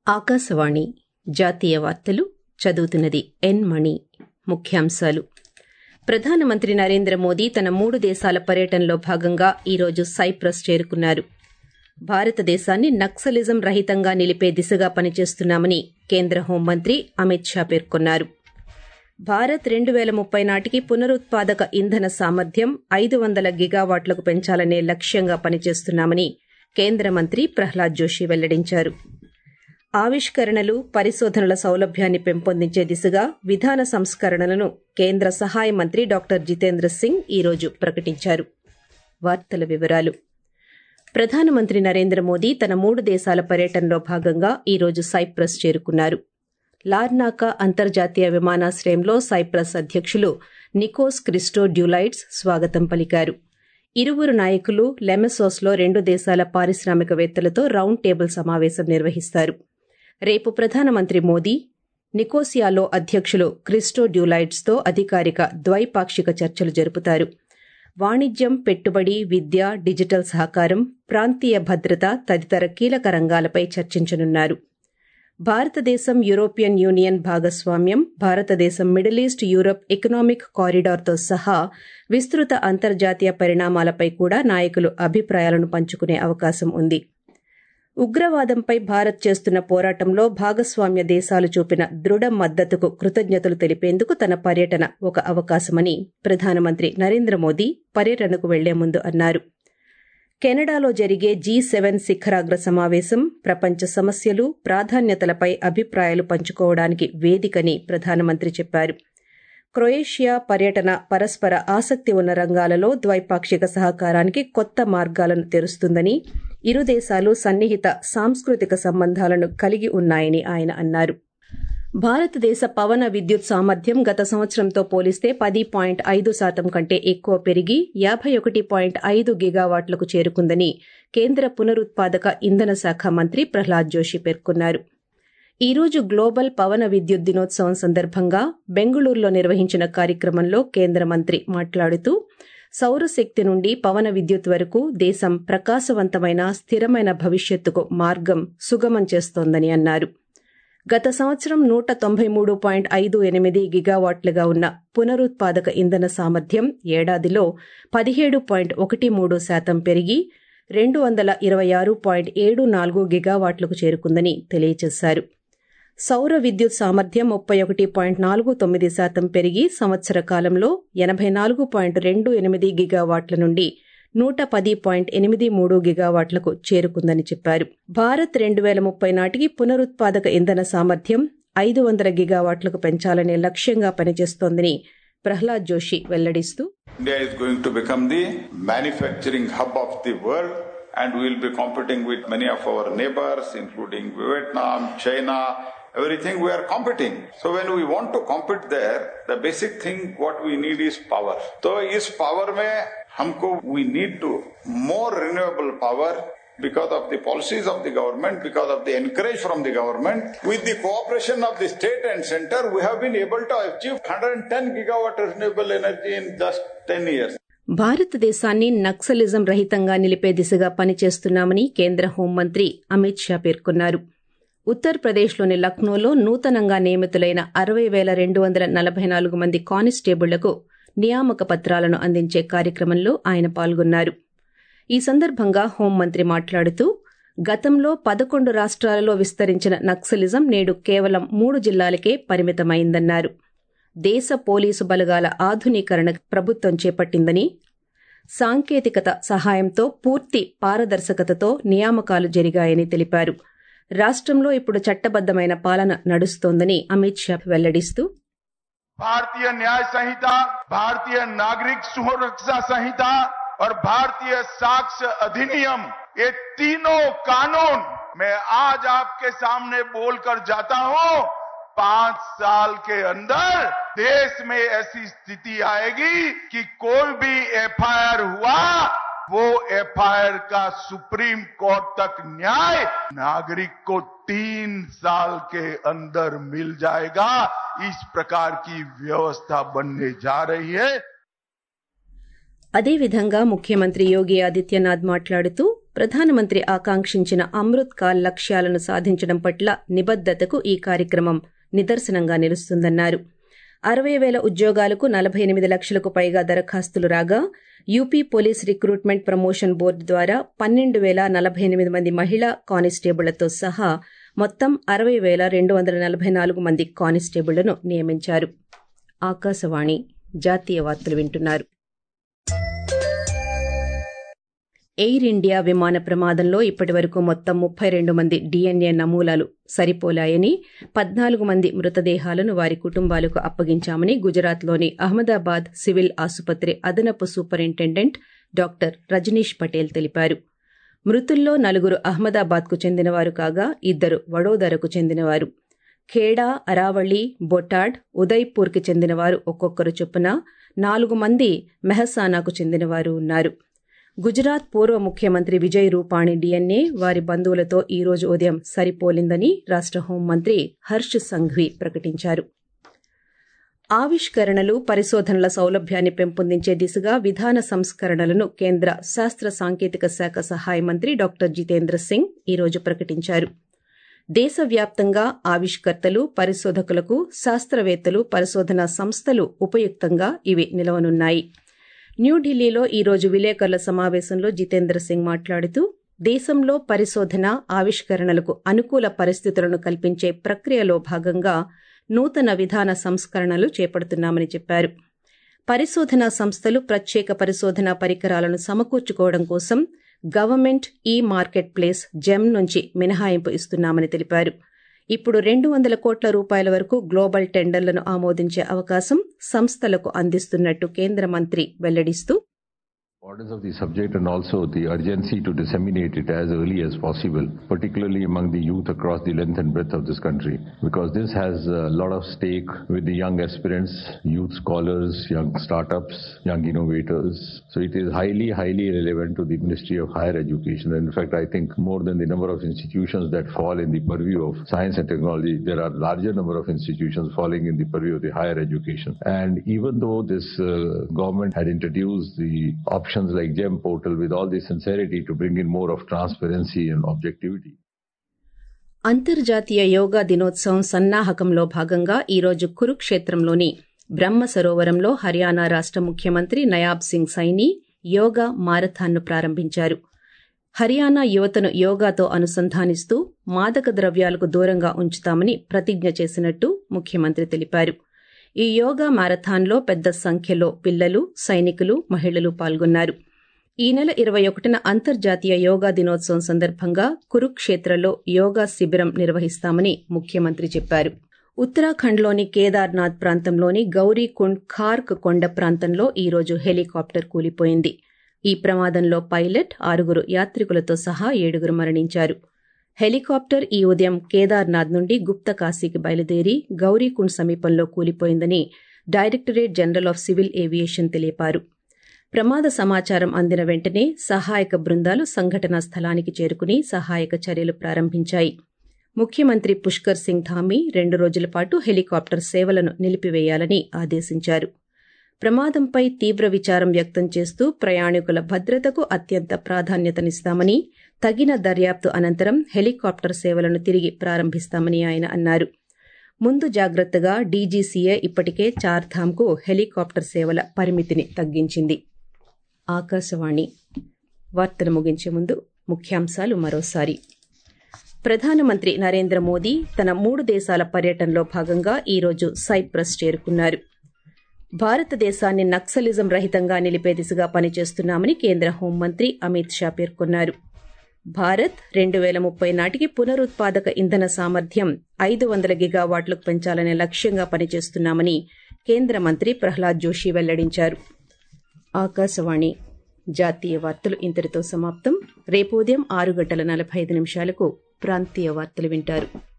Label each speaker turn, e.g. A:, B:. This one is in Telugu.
A: ఆకాశవాణి జాతీయ వార్తలు చదువుతున్నది ఎన్ మణి. ముఖ్యాంశాలు. ప్రధానమంత్రి నరేంద్ర మోదీ తన 3 దేశాల పర్యటనలో భాగంగా ఈరోజు సైప్రస్ చేరుకున్నారు. భారతదేశాన్ని నక్సలిజం రహితంగా నిలిపే దిశగా పనిచేస్తున్నామని కేంద్ర హోంమంత్రి అమిత్ షా పేర్కొన్నారు. భారత్ 2030 నాటికి పునరుత్పాదక ఇంధన సామర్థ్యం 500 గిగావాట్లకు పెంచాలనే లక్ష్యంగా పనిచేస్తున్నామని కేంద్ర మంత్రి ప్రహ్లాద్ జోషి వెల్లడించారు. ఆవిష్కరణలు, పరిశోధనల సౌలభ్యాన్ని పెంపొందించే దిశగా విధాన సంస్కరణలను కేంద్ర సహాయ మంత్రి డాక్టర్ జితేంద్ర సింగ్ ఈరోజు ప్రకటించారు. వార్తల వివరాలు. ప్రధానమంత్రి నరేంద్ర మోదీ తన 3 దేశాల పర్యటనలో భాగంగా ఈరోజు సైప్రస్ చేరుకున్నారు. లార్నాకా అంతర్జాతీయ విమానాశ్రయంలో సైప్రస్ అధ్యకులు నికోస్ క్రిస్టోడ్యూలైడ్స్ స్వాగతం పలికారు. ఇరువురు నాయకులు లెమెసోస్లో 2 దేశాల పారిశ్రామికవేత్తలతో రౌండ్ టేబుల్ సమావేశం నిర్వహిస్తారు. రేపు ప్రధానమంత్రి మోదీ నికోసియాలో అధ్యకులు క్రిస్టోడ్యూలైడ్స్తో అధికారిక ద్వైపాక్షిక చర్చలు జరుపుతారు. వాణిజ్యం, పెట్టుబడి, విద్య, డిజిటల్ సహకారం, ప్రాంతీయ భద్రత తదితర కీలక రంగాలపై చర్చించనున్నారు. భారతదేశం యూరోపియన్ యూనియన్ భాగస్వామ్యం, భారతదేశం మిడిల్ ఈస్ట్ యూరప్ ఎకనామిక్ కారిడార్తో సహా విస్తృత అంతర్జాతీయ పరిణామాలపై కూడా నాయకులు అభిప్రాయాలను పంచుకునే అవకాశం ఉంది. ఉగ్రవాదంపై భారత్ చేస్తున్న పోరాటంలో భాగస్వామ్య దేశాలు చూపిన దృఢ మద్దతుకు కృతజ్ఞతలు తెలిపేందుకు తన పర్యటన ఒక అవకాశమని ప్రధానమంత్రి నరేంద్ర మోదీ పర్యటనకు వెళ్లే ముందు అన్నారు. కెనడాలో జరిగే G7 శిఖరాగ్ర సమావేశం ప్రపంచ సమస్యలు, ప్రాధాన్యతలపై అభిప్రాయాలు పంచుకోవడానికి వేదికని ప్రధానమంత్రి చెప్పారు. క్రొయేషియా పర్యటన పరస్పర ఆసక్తి ఉన్న రంగాలలో ద్వైపాక్షిక సహకారానికి కొత్త మార్గాలను తెరుస్తుందని, ఇరు దేశాలు సన్నిహిత సాంస్కృతిక సంబంధాలను కలిగి ఉన్నాయని ఆయన అన్నారు. భారతదేశ పవన విద్యుత్ సామర్థ్యం గత సంవత్సరంతో పోలిస్తే 10.5% కంటే ఎక్కువ పెరిగి 51.5 గిగావాట్లకు చేరుకుందని కేంద్ర పునరుత్పాదక ఇంధన శాఖ మంత్రి ప్రహ్లాద్ జోషి పేర్కొన్నారు. ఈ రోజు గ్లోబల్ పవన విద్యుత్ దినోత్సవం సందర్భంగా బెంగళూరులో నిర్వహించిన కార్యక్రమంలో కేంద్ర మంత్రి మాట్లాడుతూ, సౌరశక్తి నుండి పవన విద్యుత్ వరకు దేశం ప్రకాశవంతమైన, స్థిరమైన భవిష్యత్తుకు మార్గం సుగమం చేస్తోందని అన్నారు. గత సంవత్సరం 193.58 గిగావాట్లుగా ఉన్న పునరుత్పాదక ఇంధన సామర్థ్యం ఏడాదిలో 17.13% పెరిగి 226.74 గిగావాట్లకు చేరుకుందని తెలియజేశారు. సౌర విద్యుత్ సామర్థ్యం 31.49% పెరిగి సంవత్సర కాలంలో 84.28 గిగావాట్ల నుండి 110.83 గిగావాట్లకు చేరుకుందని చెప్పారు. భారత్ 2030 నాటికి పునరుత్పాదక ఇంధన సామర్థ్యం 500 గిగావాట్లకు పెంచాలనే లక్ష్యంగా పనిచేస్తోందని ప్రహ్లాద్ జోషి వెల్లడిస్తూ,
B: India is going to become the manufacturing hub of the world and we will be competing with many of our neighbors including Vietnam, China, everything we are competing. So when we want to compete there, the basic thing what we need is power. So is power mein humko we need to more renewable power because of the policies of the government, because of the encourage from the government. With the cooperation of the state and center, we have been able to achieve 110 gigawatt renewable energy in just 10 years.
A: భారతదేశాన్ని నక్సలిజం రహితంగా నిలిపే దిశగా పనిచేస్తున్నామని కేంద్ర హోంమంత్రి అమిత్ షా పేర్కొన్నారు. ఉత్తరప్రదేశ్లోని లక్నోలో నూతనంగా నియమితులైన 60,244 మంది కానిస్టేబుళ్లకు నియామక పత్రాలను అందించే కార్యక్రమంలో ఆయన పాల్గొన్నారు. ఈ సందర్భంగా హోంమంత్రి మాట్లాడుతూ, గతంలో 11 రాష్ట్రాలలో విస్తరించిన నక్సలిజం నేడు కేవలం 3 జిల్లాలకే పరిమితమైందన్నారు. దేశ పోలీసు బలగాల ఆధునీకరణ ప్రభుత్వం చేపట్టిందని, సాంకేతికత సహాయంతో పూర్తి పారదర్శకతతో నియామకాలు జరిగాయని తెలిపారు. రాష్ట్రంలో ఇప్పుడు చట్టబద్దమైన పాలన నడుస్తోందని అమిత్ షా వెల్లడిస్తూ,
C: भारतीय न्याय संहिता, भारतीय नागरिक सुरक्षा संहिता और भारतीय साक्ष्य अधिनियम, ये तीनों कानून मैं आज आपके सामने बोलकर जाता हूं, 5 साल के अंदर देश में ऐसी स्थिति आएगी कि कोई भी FIR हुआ वो FIR का सुप्रीम कोर्ट तक न्याय नागरिक को 3 साल के अंदर मिल जाएगा. इस प्रकार की व्यवस्था बनने जा रही है.
A: అదేవిధంగా ముఖ్యమంత్రి యోగి ఆదిత్యనాథ్ మాట్లాడుతూ, ప్రధానమంత్రి ఆకాంక్షించిన అమృత్ కాల్ లక్ష్యాలను సాధించడం పట్ల నిబద్దతకు ఈ కార్యక్రమం నిదర్శనంగా నిలుస్తుందన్నారు. 60,000 ఉద్యోగాలకు 48 లక్షలకు పైగా దరఖాస్తులు రాగా UP police recruitment promotion board ద్వారా 12,048 మంది మహిళా కానిస్టేబుళ్లతో సహా మొత్తం 60,244 మంది కానిస్టేబుళ్లను నియమించారు. ఆకాశవాణి జాతీయ వార్తలు వింటున్నారు. ఎయిర్ ఇండియా విమాన ప్రమాదంలో ఇప్పటివరకు మొత్తం 32 మంది DNA నమూనాలు సరిపోలాయని, 14 మంది మృతదేహాలను వారి కుటుంబాలకు అప్పగించామని గుజరాత్లోని అహ్మదాబాద్ సివిల్ ఆసుపత్రి అదనపు సూపరింటెండెంట్ డాక్టర్ రజనీష్ పటేల్ తెలిపారు. మృతుల్లో 4 అహ్మదాబాద్కు చెందినవారు కాగా 2 వడోదరకు చెందినవారు. ఖేడా, అరావళి, బొటాడ్, ఉదయ్పూర్కి చెందినవారు ఒక్కొక్కరు చొప్పున 4 మంది మెహసానాకు చెందినవారు ఉన్నారు. గుజరాత్ పూర్వ ముఖ్యమంత్రి విజయ్ రూపాణి DNA వారి బంధువులతో ఈ రోజు ఉదయం సరిపోలిందని రాష్ట హోంమంత్రి హర్ష్ సంఘ్వీ ప్రకటించారు. ఆవిష్కరణలు, పరిశోధనల సౌలభ్యాన్ని పెంపొందించే దిశగా విధాన సంస్కరణలను కేంద్ర శాస్త్ర సాంకేతిక శాఖ సహాయ మంత్రి డాక్టర్ జితేంద్ర సింగ్ ఈ రోజు ప్రకటించారు. దేశవ్యాప్తంగా ఆవిష్కర్తలు, పరిశోధకులకు, శాస్త్రవేత్తలు, పరిశోధనా సంస్థలు ఉపయుక్తంగా ఇవి నిలవనున్నాయి. న్యూఢిల్లీలో ఈ రోజు విలేకరుల సమావేశంలో జితేంద్ర సింగ్ మాట్లాడుతూ దేశంలో పరిశోధన, ఆవిష్కరణలకు అనుకూల పరిస్థితులను కల్పించే ప్రక్రియలో భాగంగా నూతన విధాన సంస్కరణలు చేపడుతున్నామని చెప్పారు. పరిశోధనా సంస్థలు ప్రత్యేక పరిశోధనా పరికరాలను సమకూర్చుకోవడం కోసం గవర్నమెంట్ మార్కెట్ ప్లేస్ జెమ్ నుంచి మినహాయింపు ఇస్తున్నామని తెలిపారు. ఇప్పుడు 200 కోట్ల రూపాయల వరకు గ్లోబల్ టెండర్లను ఆమోదించే అవకాశం సంస్థలకు అందిస్తున్నట్టు కేంద్ర మంత్రి వెల్లడిస్తూ
D: importance of the subject and also the urgency to disseminate it as early as possible, particularly among the youth across the length and breadth of this country, because this has a lot of stake with the young aspirants, youth scholars, young startups, young innovators. So it is highly, highly relevant to the Ministry of Higher Education. And in fact, I think more than the number of institutions that fall in the purview of science and technology, there are larger number of institutions falling in the purview of the higher education. And even though this government had introduced the option like GEM portal with all the sincerity to bring in more of transparency and objectivity.
A: అంతర్జాతీయ యోగా దినోత్సవం సన్నాహకంలో భాగంగా ఈ రోజు కురుక్షేత్రంలోని బ్రహ్మ సరోవరంలో హర్యానా రాష్ట ముఖ్యమంత్రి నయాబ్ సింగ్ సైని యోగా మారథాన్ను ప్రారంభించారు. హర్యానా యువతను యోగాతో అనుసంధానిస్తూ మాదక ద్రవ్యాలకు దూరంగా ఉంచుతామని ప్రతిజ్ఞ చేసినట్టు ముఖ్యమంత్రి తెలిపారు. ఈ యోగా మారథాన్లో పెద్ద సంఖ్యలో పిల్లలు, సైనికులు, మహిళలు పాల్గొన్నారు. ఈ నెల 21న అంతర్జాతీయ యోగా దినోత్సవం సందర్భంగా కురుక్షేత్రలో యోగా శిబిరం నిర్వహిస్తామని ముఖ్యమంత్రి చెప్పారు. ఉత్తరాఖండ్లోని కేదార్నాథ్ ప్రాంతంలోని గౌరీకుండ్ ఖార్క్ కొండ ప్రాంతంలో ఈ రోజు హెలికాప్టర్ కూలిపోయింది. ఈ ప్రమాదంలో పైలట్, 6 యాత్రికులతో సహా 7 మరణించారు. హెలికాప్టర్ ఈ ఉదయం కేదార్నాథ్ నుండి గుప్తకాశీకి బయలుదేరి గౌరీకుండ్ సమీపంలో కూలిపోయిందని directorate general of civil aviation తెలిపారు. ప్రమాద సమాచారం అందిన వెంటనే సహాయక బృందాలు సంఘటనా స్థలానికి చేరుకుని సహాయక చర్యలు ప్రారంభించాయి. ముఖ్యమంత్రి పుష్కర్ సింగ్ ధామీ 2 రోజుల పాటు హెలికాప్టర్ సేవలను నిలిపివేయాలని ఆదేశించారు. ప్రమాదంపై తీవ్ర విచారం వ్యక్తం చేస్తూ ప్రయాణికుల భద్రతకు అత్యంత ప్రాధాన్యతనిస్తామని, తగిన దర్యాప్తు అనంతరం హెలికాప్టర్ సేవలను తిరిగి ప్రారంభిస్తామని ఆయన అన్నారు. ముందు జాగ్రత్తగా డీజీసీఏ ఇప్పటికే చార్ధామ్కు హెలికాప్టర్ సేవల పరిమితిని తగ్గించింది. ఆకాశవాణి వార్తలు ముగించే ముందు ముఖ్యాంశాలు మరోసారి. ప్రధానమంత్రి నరేంద్ర మోదీ తన 3 దేశాల పర్యటనలో భాగంగా ఈ రోజు సైప్రస్ చేరుకున్నారు. భారతదేశాన్ని నక్సలిజం రహితంగా నిలిపే దిశగా పనిచేస్తున్నామని కేంద్ర హోంమంత్రి అమిత్ షా పేర్కొన్నారు. భారత్ 2030 నాటికి పునరుత్పాదక ఇంధన సామర్థ్యం 500 గిగావాట్లకు పెంచాలనే లక్ష్యంగా పనిచేస్తున్నామని కేంద్ర మంత్రి ప్రహ్లాద్ జోషి వెల్లడించారు. ఆకాశవాణి జాతీయ వార్తలు ఇంతటితో సమాప్తం. రేపు ఉదయం 6:45 ప్రాంతీయ వార్తలు వింటారు.